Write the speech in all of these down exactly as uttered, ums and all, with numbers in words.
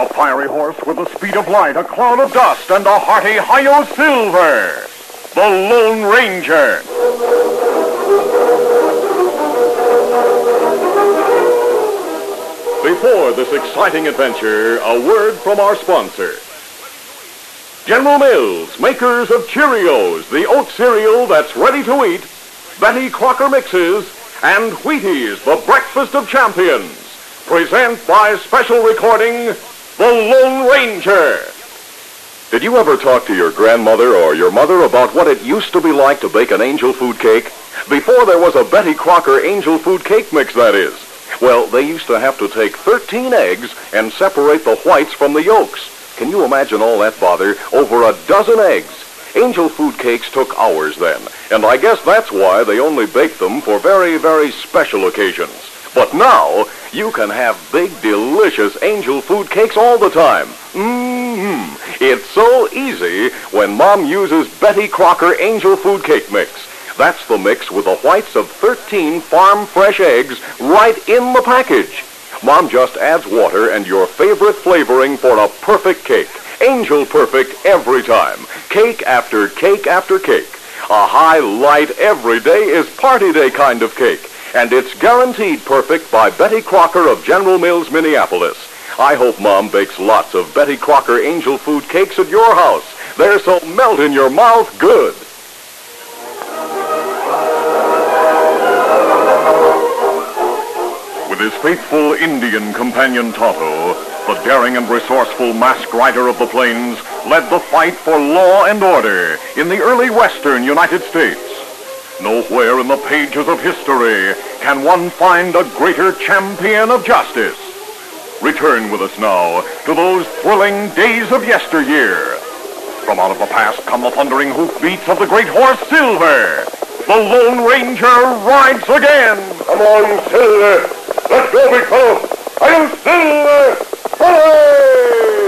fiery horse with the speed of light, a cloud of dust, and a hearty Hi-Yo Silver, the Lone Ranger. Before this exciting adventure, a word from our sponsor. General Mills, makers of Cheerios, the oat cereal that's ready to eat, Betty Crocker Mixes, and Wheaties, the breakfast of champions, present by special recording, The Lone Ranger. Did you ever talk to your grandmother or your mother about what it used to be like to bake an angel food cake? Before there was a Betty Crocker angel food cake mix, that is. Well, they used to have to take thirteen eggs and separate the whites from the yolks. Can you imagine all that bother? Over a dozen eggs. Angel food cakes took hours then, and I guess that's why they only baked them for very, very special occasions. But now, you can have big, delicious angel food cakes all the time. Mmm, it's so easy when Mom uses Betty Crocker Angel Food Cake Mix. That's the mix with the whites of thirteen farm-fresh eggs right in the package. Mom just adds water and your favorite flavoring for a perfect cake. Angel perfect every time. Cake after cake after cake. A high, light, every day is party day kind of cake. And it's guaranteed perfect by Betty Crocker of General Mills, Minneapolis. I hope Mom bakes lots of Betty Crocker Angel Food Cakes at your house. They're so melt in your mouth good. With his faithful Indian companion Tonto, the daring and resourceful masked rider of the plains led the fight for law and order in the early western United States. Nowhere in the pages of history can one find a greater champion of justice. Return with us now to those thrilling days of yesteryear. From out of the past come the thundering hoofbeats of the great horse Silver. The Lone Ranger rides again. Come on, Silver. Let's go, big fellow. I am Silver. Hooray!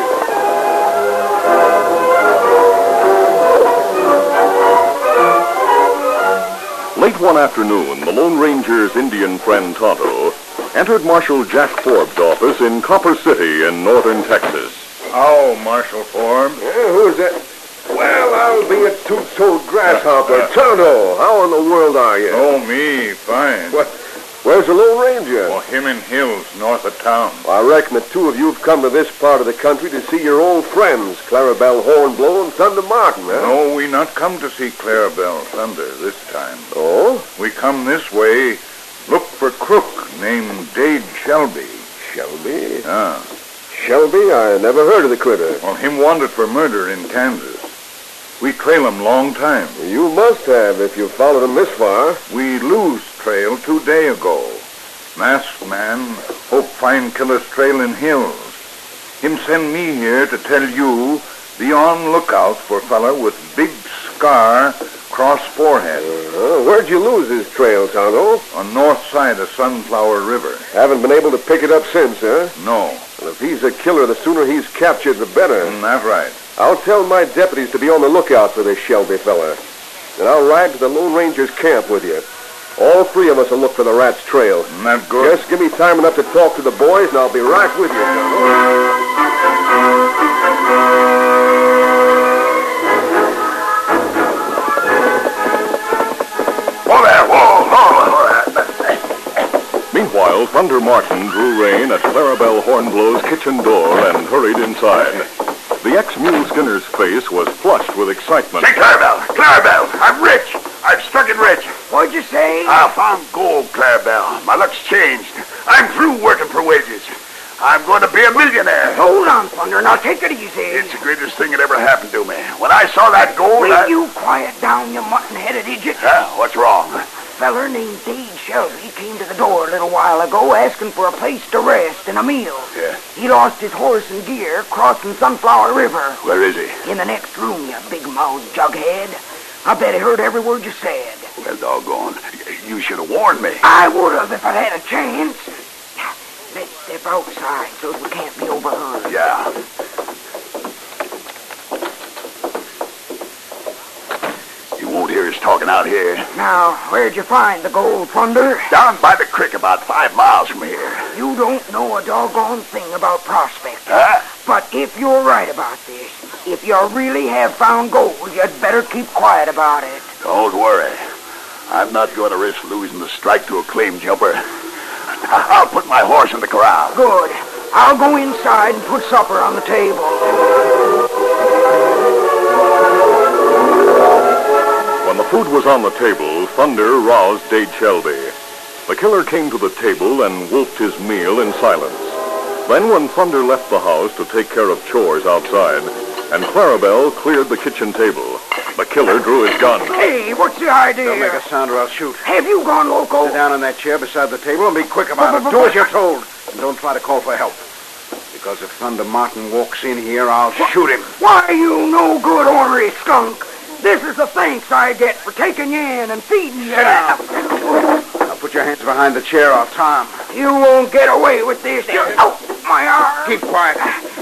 Late one afternoon, the Lone Ranger's Indian friend Tonto entered Marshal Jack Forbes' office in Copper City in northern Texas. Oh, Marshal Forbes. Yeah, who's that? Well, I'll be a two-toed grasshopper. Uh, uh, Tonto, how in the world are you? Oh, me, fine. What? Where's the Lone Ranger? Oh, him in Hills, north of town. Well, I reckon the two of you have come to this part of the country to see your old friends, Clarabelle Hornblow and Thunder Martin, huh? No, we not come to see Clarabelle Thunder this time. Oh? We come this way, look for crook named Dade Shelby. Shelby? Ah. Shelby? I never heard of the critter. Well, him wanted for murder in Kansas. We trail him long time. You must have if you followed him this far. We lose trail two day ago. Masked man hope find killer's trail in Hills. Him send me here to tell you be on lookout for fella with big scar cross forehead. Uh, where'd you lose his trail, Tonto? On north side of Sunflower River. Haven't been able to pick it up since, huh? No. Well, if he's a killer, the sooner he's captured, the better. Mm, that's right. I'll tell my deputies to be on the lookout for this Shelby fella. And I'll ride to the Lone Ranger's camp with you. All three of us will look for the rat's trail. Mm, that's good. Just give me time enough to talk to the boys, and I'll be right with you, Tonto. Meanwhile, Thunder Martin drew rein at Clarabelle Hornblow's kitchen door and hurried inside. The ex-mule skinner's face was flushed with excitement. Say, Clarabelle, Clarabelle, I'm rich. I've struck it rich. What'd you say? I found gold, Clarabelle. My luck's changed. I'm through working for wages. I'm going to be a millionaire. Hold on, Thunder. Now take it easy. It's the greatest thing that ever happened to me. When I saw that gold, Will I... you quiet down, you mutton-headed idiot? Huh? What's wrong? A feller named Dade Shelby came to the door a little while ago asking for a place to rest and a meal. Yeah. He lost his horse and gear crossing Sunflower River. Where is he? In the next room, you big-mouthed jughead. I bet he heard every word you said. Well, doggone. You should have warned me. I would have if I'd had a chance. Let's step outside so we can't be overheard. Yeah. He won't hear us talking walking out here. Now, where'd you find the gold, Thunder? Down by the creek about five miles from here. You don't know a doggone thing about prospecting. Huh? But if you're right about this, if you really have found gold, you'd better keep quiet about it. Don't worry. I'm not going to risk losing the strike to a claim jumper. I'll put my horse in the corral. Good. I'll go inside and put supper on the table. When the food was on the table, Thunder roused Dade Shelby. The killer came to the table and wolfed his meal in silence. Then when Thunder left the house to take care of chores outside, and Clarabelle cleared the kitchen table, the killer drew his gun. Hey, what's the idea? Don't make a sound or I'll shoot. Have you gone loco? Sit down in that chair beside the table and be quick about it. Do as you're told. And don't try to call for help. Because if Thunder Martin walks in here, I'll shoot him. Why, you no good ornery skunk. This is the thanks I get for taking you in and feeding you. Sit down. Now put your hands behind the chair. I'll tie 'em. You won't get away with this. Oh, my arm. Keep quiet.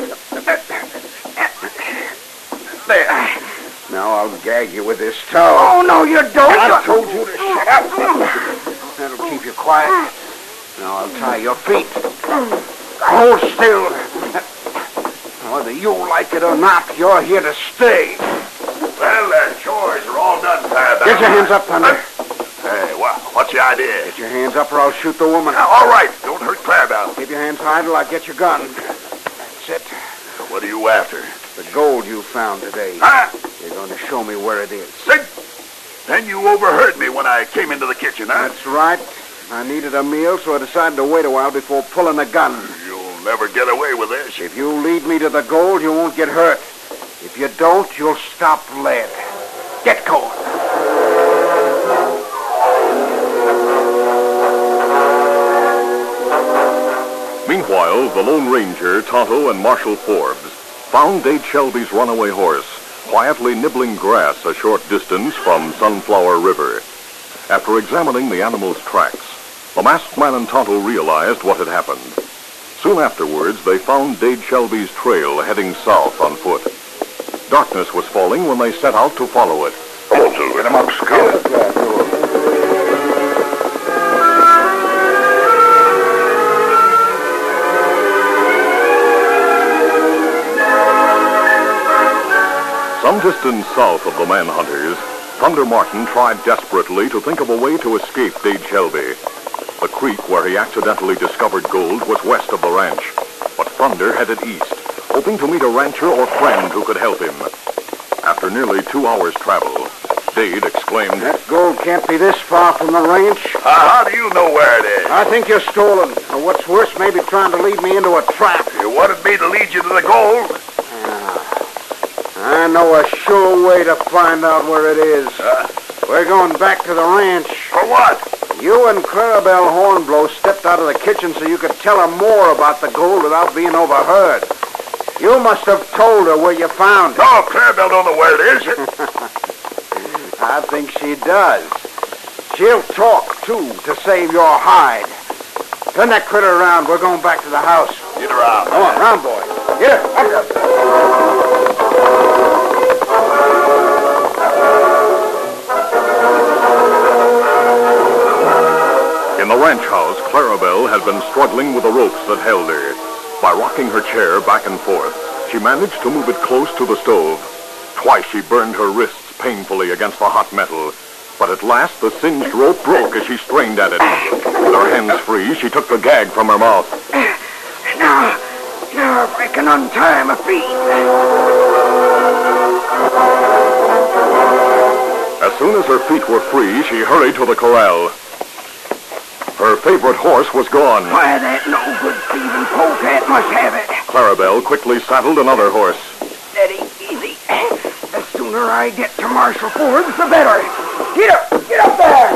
There. Now I'll gag you with this towel. Oh, no, you don't. I told you to shut up. That'll keep you quiet. Now I'll tie your feet. Hold still. Whether you like it or not, you're here to stay. Well, the chores are all done, Clarabelle. Get your hands up, Thunder. Hey, what, what's the idea? Get your hands up or I'll shoot the woman. Now, all right, don't hurt Clarabelle. Keep your hands high till I get your gun. That's it. What are you after? The gold you found today. Huh? You're going to show me where it is. Sig? Then you overheard me when I came into the kitchen, huh? That's right. I needed a meal, so I decided to wait a while before pulling the gun. You'll never get away with this. If you lead me to the gold, you won't get hurt. If you don't, you'll stop lead. Get going. Meanwhile, the Lone Ranger, Tonto, and Marshal Forbes found Dade Shelby's runaway horse quietly nibbling grass a short distance from Sunflower River. After examining the animal's tracks, the masked man and Tonto realized what had happened. Soon afterwards, they found Dade Shelby's trail heading south on foot. Darkness was falling when they set out to follow it. Come on, Silver. Get him up, Scout. Some distance south of the manhunters, Thunder Martin tried desperately to think of a way to escape Dade Shelby. The creek where he accidentally discovered gold was west of the ranch, but Thunder headed east, hoping to meet a rancher or friend who could help him. After nearly two hours' travel, Dade exclaimed, That gold can't be this far from the ranch. Uh, how do you know where it is? I think you're stolen. Or what's worse, maybe trying to lead me into a trap. You wanted me to lead you to the gold? I know a sure way to find out where it is. Uh, We're going back to the ranch. for what? You and Clarabelle Hornblow stepped out of the kitchen so you could tell her more about the gold without being overheard. You must have told her where you found it. No, Clarabelle don't know where it is. I think she does. She'll talk, too, to save your hide. Turn that critter around. We're going back to the house. Get around. Come on, round, boy. Get her. Up. In the ranch house, Clarabelle had been struggling with the ropes that held her. By rocking her chair back and forth, she managed to move it close to the stove. Twice she burned her wrists painfully against the hot metal. But at last, the singed rope broke as she strained at it. With her hands free, she took the gag from her mouth. Now, now if I can untie my feet. As soon as her feet were free, she hurried to the corral. Her favorite horse was gone. Why, that no-good thieving polecat must have it. Clarabelle quickly saddled another horse. Steady, easy. The sooner I get to Marshal Forbes, the better. Get up, get up there.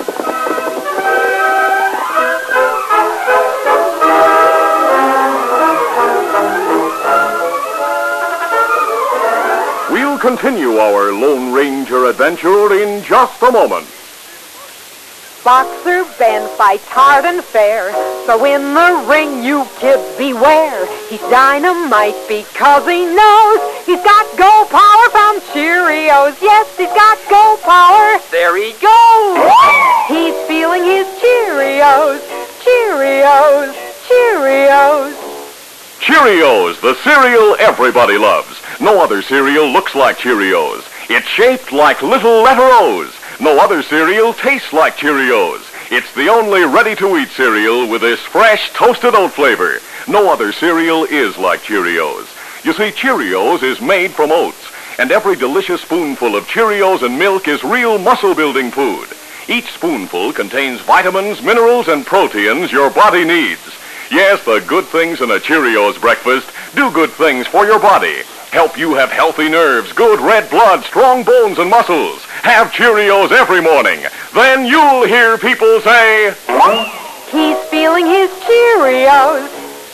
We'll continue our Lone Ranger adventure in just a moment. Boxer Ben fights hard and fair. So in the ring, you kids beware. He's dynamite because he knows he's got go power from Cheerios. Yes, he's got go power. There he goes. He's feeling his Cheerios. Cheerios. Cheerios. Cheerios, the cereal everybody loves. No other cereal looks like Cheerios. It's shaped like little letter O's. No other cereal tastes like Cheerios. It's the only ready-to-eat cereal with this fresh, toasted oat flavor. No other cereal is like Cheerios. You see, Cheerios is made from oats, and every delicious spoonful of Cheerios and milk is real muscle-building food. Each spoonful contains vitamins, minerals, and proteins your body needs. Yes, the good things in a Cheerios breakfast do good things for your body. Help you have healthy nerves, good red blood, strong bones and muscles. Have Cheerios every morning. Then you'll hear people say, he's feeling his Cheerios.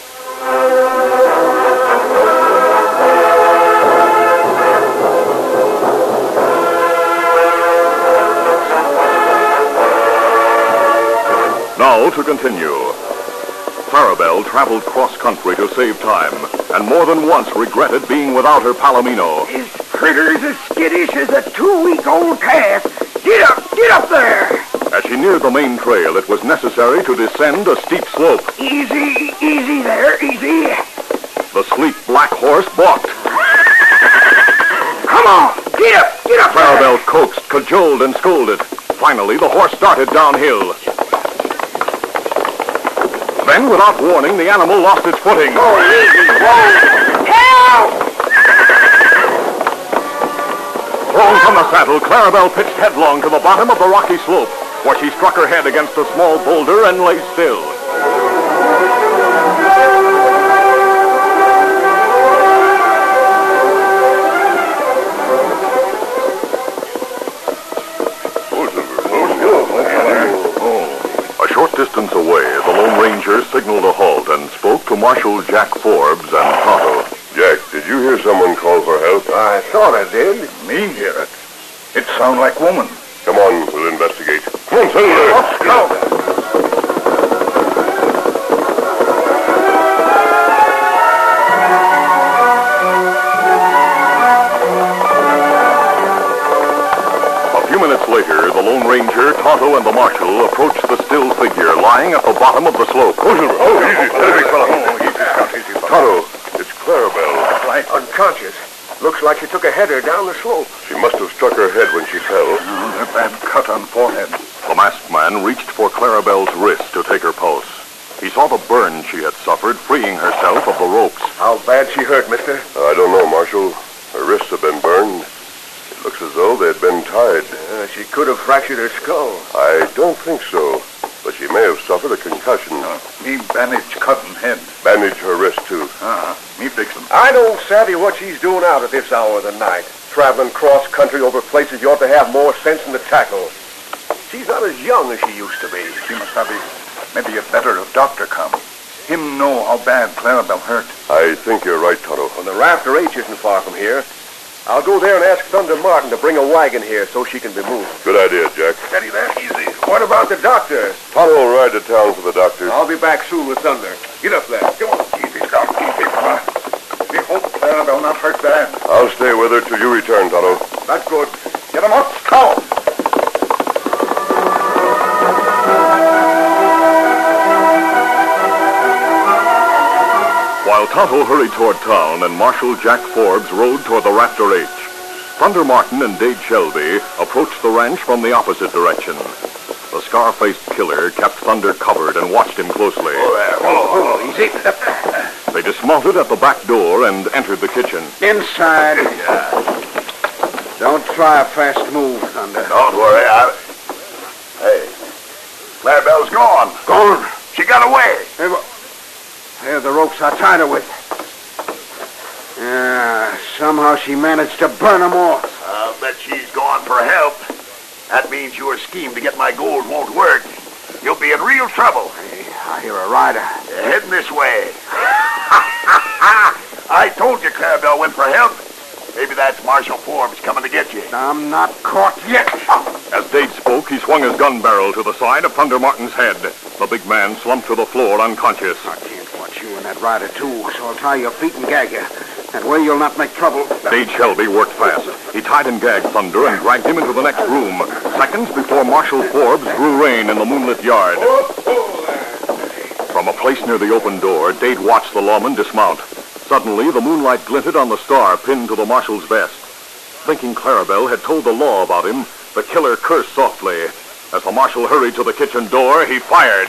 Now to continue. Clarabelle traveled cross-country to save time, and more than once regretted being without her Palomino. This critter's as skittish as a two-week-old calf. Get up! Get up there! As she neared the main trail, it was necessary to descend a steep slope. Easy, easy there, easy. The sleek black horse balked. Come on! Get up! Get up Clarabelle there! coaxed, cajoled, and scolded. Finally, the horse started downhill. Then, without warning, the animal lost its footing. Oh, easy! Whoa! Help! Thrown from the saddle, Clarabelle pitched headlong to the bottom of the rocky slope, where she struck her head against a small boulder and lay still. A short distance away, the Lone Ranger signaled a halt and spoke to Marshal Jack Forbes and Tonto. Jack, did you hear someone call for help? I thought I did. Me hear it. It sound like woman. Come on, we'll investigate. Come on, Senator. Let's go. A few minutes later, the Lone Ranger, Tonto, and the Marshal approached the still figure lying at the bottom of the slope. Oh, easy, steady, fella. Tonto, it's Clarabelle. Right. Unconscious. Looks like she took a header down the slope. She must have struck her head when she fell. Oh, a bad cut on forehead. The masked man reached for Clarabelle's wrist to take her pulse. He saw the burn she had suffered, freeing herself of the ropes. How bad she hurt, mister? I don't know, Marshal. Her wrists have been burned. It looks as though they'd been tied. Uh, she could have fractured her skull. I don't think so, but she may have suffered a concussion. Uh, me bandage cutting head. Bandage her wrist, too. Uh-huh. Me fix 'em. I don't savvy what she's doing out at this hour of the night. Traveling cross-country over places you ought to have more sense than to tackle. She's not as young as she used to be. She must have a, maybe a better doctor come. Him know how bad Clarabelle hurt. I think you're right, Tonto. Well, the Rafter H isn't far from here. I'll go there and ask Thunder Martin to bring a wagon here so she can be moved. Good idea, Jack. Steady there, easy. What about the doctor? Tonto will ride to town for the doctor. I'll be back soon with Thunder. Get up there. Come on. Easy, Doc. Easy, fella. We hope Clarabelle not hurt bad. I'll stay with her till you return, Tonto. That's good. Get 'em up. Go. While Tonto hurried toward town and Marshal Jack Forbes rode toward the Rafter H, Thunder Martin and Dade Shelby approached the ranch from the opposite direction. The scar-faced killer kept Thunder covered and watched him closely. Oh, oh, oh, easy. They dismounted at the back door and entered the kitchen. Inside. Don't try a fast move, Thunder. Don't worry, I... Hey, Clarabelle's gone. Gone. She got away. Hey, well, there are the ropes I tied her with. Yeah, somehow she managed to burn them off. I'll bet she's gone for help. That means your scheme to get my gold won't work. You'll be in real trouble. Hey, I hear a rider. You're heading this way. I told you Clarabelle went for help. Maybe that's Marshal Forbes coming to get you. I'm not caught yet. As Dade spoke, he swung his gun barrel to the side of Thunder Martin's head. The big man slumped to the floor unconscious. I can't watch you and that rider, too, so I'll tie your feet and gag you. That way you'll not make trouble. Dade Shelby worked fast. He tied and gagged Thunder and dragged him into the next room, seconds before Marshal Forbes drew rein in the moonlit yard. From a place near the open door, Dade watched the lawman dismount. Suddenly, the moonlight glinted on the star pinned to the marshal's vest. Thinking Clarabelle had told the law about him, the killer cursed softly. As the marshal hurried to the kitchen door, he fired.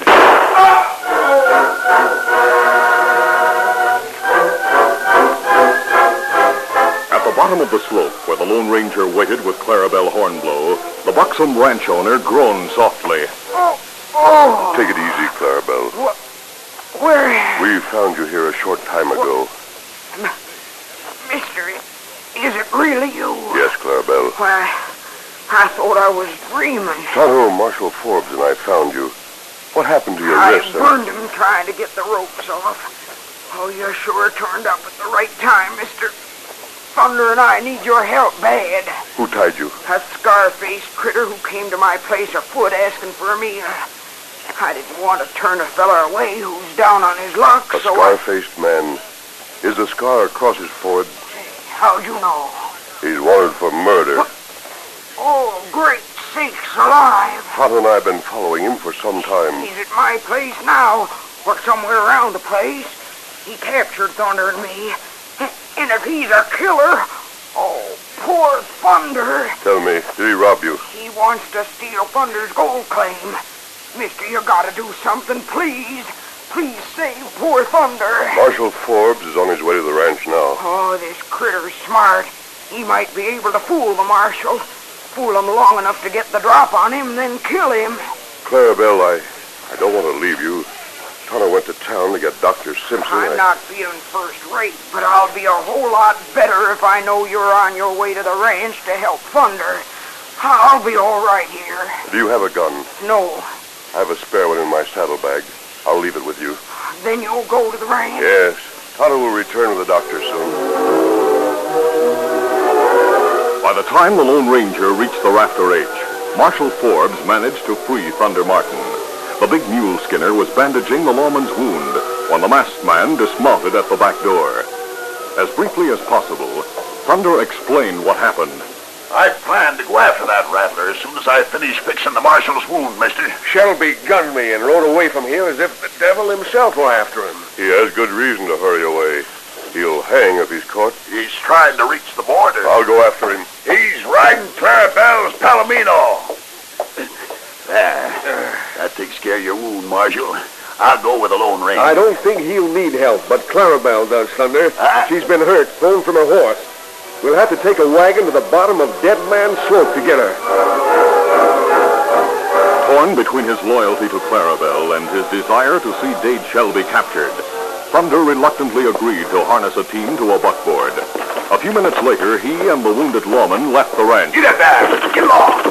At the bottom of the slope, where the Lone Ranger waited with Clarabelle Hornblow, the buxom ranch owner groaned softly. Oh, oh. Take it easy, Clarabelle. What? Where? We found you here a short time ago. What? Mister, is it really you? Yes, Clarabelle. Why, I thought I was dreaming. Tonto, Marshal Forbes and I found you. What happened to your I wrist? I burned him trying to get the ropes off. Oh, you sure turned up at the right time, Mister Thunder, and I need your help bad. Who tied you? A scar-faced critter who came to my place afoot asking for a meal. I didn't want to turn a fella away who's down on his luck, a so scar-faced I... man. Is the scar across his forehead? How'd you know? He's wanted for murder. What? Oh, great sakes alive. Tonto and I have been following him for some time. He's at my place now, or somewhere around the place. He captured Thunder and me. And if he's a killer, oh, poor Thunder. Tell me, did he rob you? He wants to steal Thunder's gold claim. Mister, you gotta do something, please. Please save poor Thunder. Marshal Forbes is on his way to the ranch now. Oh, this critter's smart. He might be able to fool the marshal. Fool him long enough to get the drop on him, then kill him. Clarabelle, I, I don't want to leave you. Tonto went to town to get Doctor Simpson. I'm I... not feeling first rate, but I'll be a whole lot better if I know you're on your way to the ranch to help Thunder. I'll be all right here. Do you have a gun? No. I have a spare one in my saddlebag. I'll leave it with you. Then you'll go to the ranch? Yes. Tonto will return with the doctor soon. By the time the Lone Ranger reached the Rafter H, Marshal Forbes managed to free Thunder Martin. The big mule skinner was bandaging the lawman's wound when the masked man dismounted at the back door. As briefly as possible, Thunder explained what happened. I planned to go after that rattler as soon as I finished fixing the marshal's wound, mister. Shelby gunned me and rode away from here as if the devil himself were after him. He has good reason to hurry away. He'll hang if he's caught. He's trying to reach the border. I'll go after him. He's riding Clarabelle's Palomino. There. That takes care of your wound, Marshal. I'll go with the Lone Ranger. I don't think he'll need help, but Clarabelle does, Thunder. Huh? She's been hurt, thrown from her horse. We'll have to take a wagon to the bottom of Dead Man's Slope to get her. Torn between his loyalty to Clarabelle and his desire to see Dade Shelby captured, Thunder reluctantly agreed to harness a team to a buckboard. A few minutes later, he and the wounded lawman left the ranch. Get up there! Get along!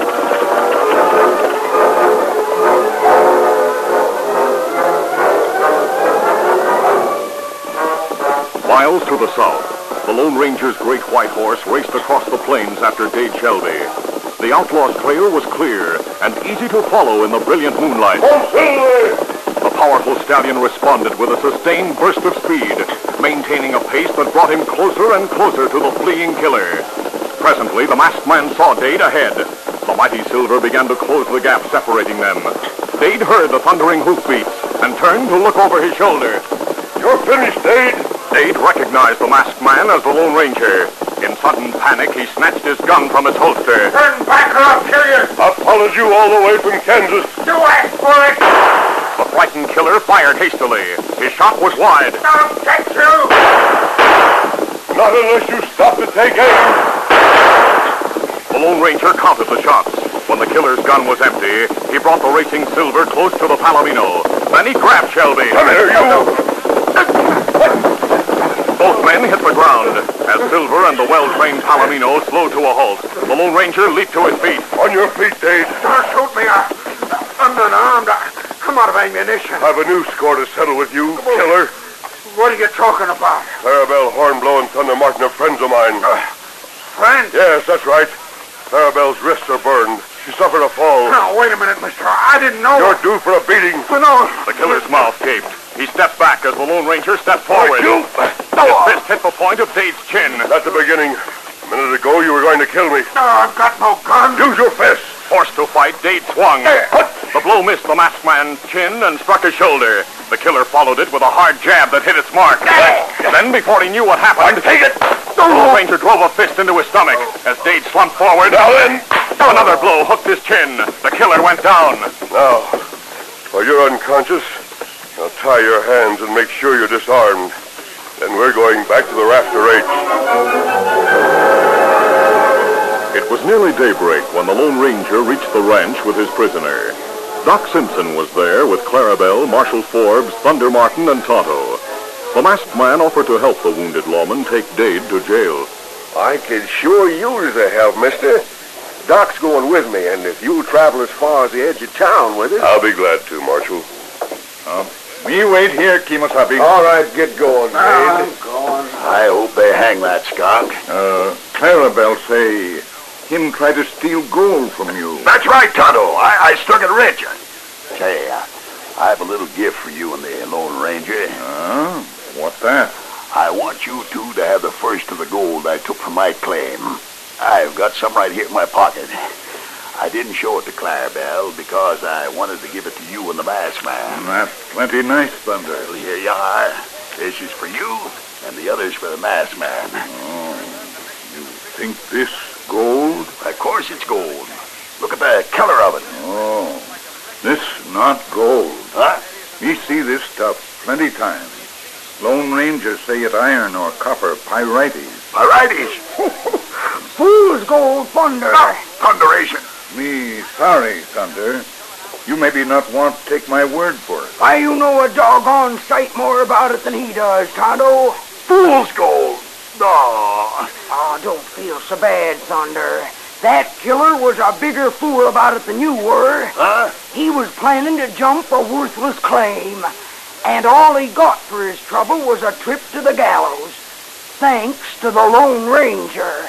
Miles to the south, the Lone Ranger's great white horse raced across the plains after Dade Shelby. The outlaw's trail was clear and easy to follow in the brilliant moonlight. The powerful stallion responded with a sustained burst of speed, maintaining a pace that brought him closer and closer to the fleeing killer. Presently, the masked man saw Dade ahead. The mighty Silver began to close the gap separating them. Dade heard the thundering hoofbeats and turned to look over his shoulder. You're finished, Dade. Dade recognized the masked man as the Lone Ranger. In sudden panic, he snatched his gun from its holster. Turn back or I'll kill you! I followed you all the way from Kansas. You asked for it! The frightened killer fired hastily. His shot was wide. I'll get you! Not unless you stop to take aim. The Lone Ranger counted the shots. When the killer's gun was empty, he brought the racing Silver close to the Palomino. Then he grabbed Shelby. Come here, you! Both men hit the ground. As Silver and the well-trained Palomino slowed to a halt, the Lone Ranger leaped to his feet. On your feet, Dade. Don't shoot me. I, I'm unarmed. I, I'm out of ammunition. I've a new score to settle with you, killer. What are you talking about? Clarabelle Hornblow and Thunder Martin are friends of mine. Uh, friends? Yes, that's right. Clarabelle's wrists are burned. She suffered a fall. Now, wait a minute, mister. I didn't know. You're due for a beating. Oh, no. The killer's mouth gaped. He stepped back as the Lone Ranger stepped forward. You! His fist hit the point of Dade's chin. That's the beginning. A minute ago, you were going to kill me. No, I've got no gun. Use your fist. Forced to fight, Dade swung. The blow missed the masked man's chin and struck his shoulder. The killer followed it with a hard jab that hit its mark. Then, before he knew what happened, Take it. the Lone Ranger drove a fist into his stomach. As Dade slumped forward, Now then. another blow hooked his chin. The killer went down. Now, while you're unconscious, I'll tie your hands and make sure you're disarmed. Then we're going back to the Rafter H. It was nearly daybreak when the Lone Ranger reached the ranch with his prisoner. Doc Simpson was there with Clarabelle, Marshal Forbes, Thunder Martin, and Tonto. The masked man offered to help the wounded lawman take Dade to jail. I could sure use the help, mister. Doc's going with me, and if you'll travel as far as the edge of town with us... I'll be glad to, Marshal. Uh, me wait here, Kemosabe. All right, get going, I'm Dade. going. I hope they hang that skunk. Uh, Clarabelle say him try to steal gold from you. That's right, Tonto. I, I struck it rich. Say, uh, I have a little gift for you and the Lone Ranger. Huh? What's that? I want you two to have the first of the gold I took from my claim. I've got some right here in my pocket. I didn't show it to Clarabelle because I wanted to give it to you and the masked man. That's plenty nice, Thunder. Well, here you are. This is for you, and the other's for the masked man. Oh, you think this gold? Of course it's gold. Look at the color of it. Oh, this not gold. Huh? Me see this stuff plenty times. Lone Ranger say it iron or copper pyrites. Pyrites. Fool's gold, Thunder. Ah, thunderation. Me sorry, Thunder. You maybe not want to take my word for it. Why, you know a doggone sight more about it than he does, Tonto. Fool's gold. Oh. Oh, don't feel so bad, Thunder. That killer was a bigger fool about it than you were. Huh? He was planning to jump a worthless claim. And all he got for his trouble was a trip to the gallows. Thanks to the Lone Ranger.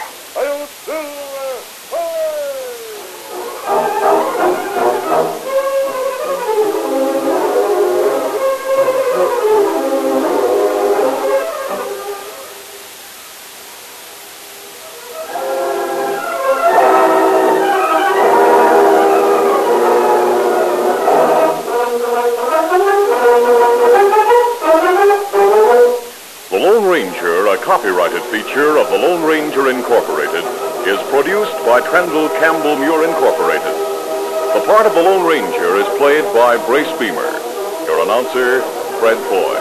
The Lone Ranger, a copyrighted feature of the Lone Ranger Incorporated, is produced by Trendle Campbell Muir Incorporated. The part of the Lone Ranger is played by Brace Beamer. Your announcer, Fred Foy.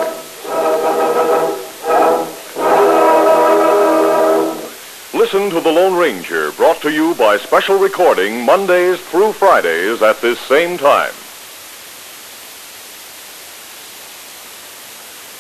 Listen to the Lone Ranger, brought to you by special recording Mondays through Fridays at this same time.